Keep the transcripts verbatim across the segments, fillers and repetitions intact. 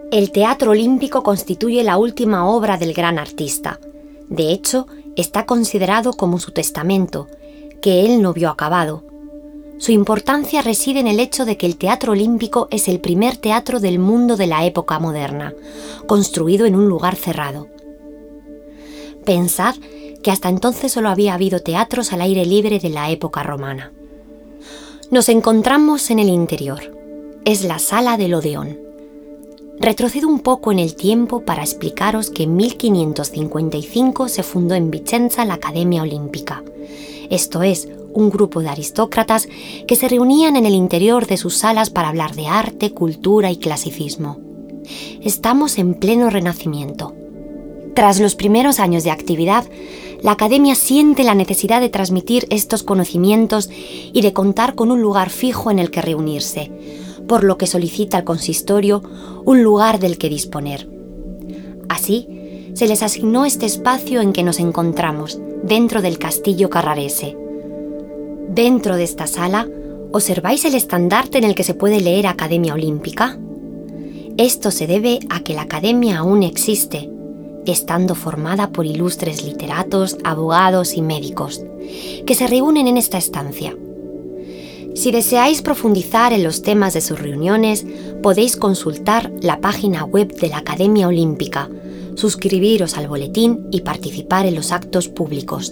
El Teatro Olímpico constituye la última obra del gran artista. De hecho, está considerado como su testamento, que él no vio acabado. Su importancia reside en el hecho de que el Teatro Olímpico es el primer teatro del mundo de la época moderna, construido en un lugar cerrado. Pensad que hasta entonces solo había habido teatros al aire libre de la época romana. Nos encontramos en el interior. Es la Sala del Odeón. Retrocedo un poco en el tiempo para explicaros que en mil quinientos cincuenta y cinco se fundó en Vicenza la Academia Olímpica. Esto es, un grupo de aristócratas que se reunían en el interior de sus salas para hablar de arte, cultura y clasicismo. Estamos en pleno Renacimiento. Tras los primeros años de actividad, la Academia siente la necesidad de transmitir estos conocimientos y de contar con un lugar fijo en el que reunirse, por lo que solicita al consistorio un lugar del que disponer. Así, se les asignó este espacio en que nos encontramos, dentro del Castillo Carrarese. Dentro de esta sala, ¿observáis el estandarte en el que se puede leer Academia Olímpica? Esto se debe a que la Academia aún existe, estando formada por ilustres literatos, abogados y médicos, que se reúnen en esta estancia. Si deseáis profundizar en los temas de sus reuniones, podéis consultar la página web de la Academia Olímpica, suscribiros al boletín y participar en los actos públicos.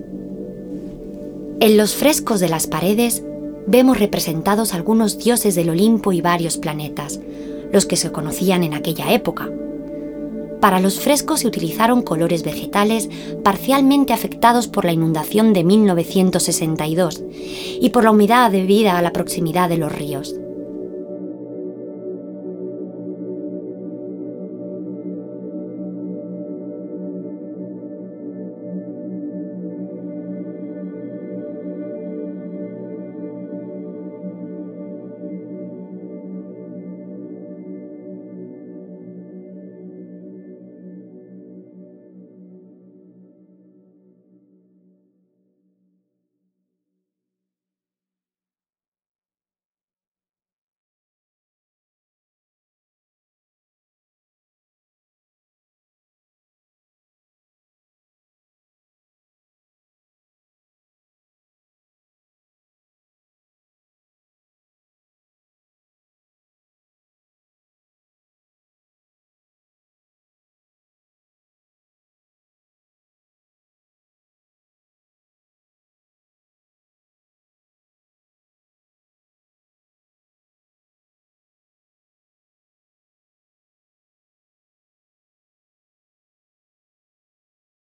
En los frescos de las paredes vemos representados algunos dioses del Olimpo y varios planetas, los que se conocían en aquella época. Para los frescos se utilizaron colores vegetales parcialmente afectados por la inundación de mil novecientos sesenta y dos y por la humedad debida a la proximidad de los ríos.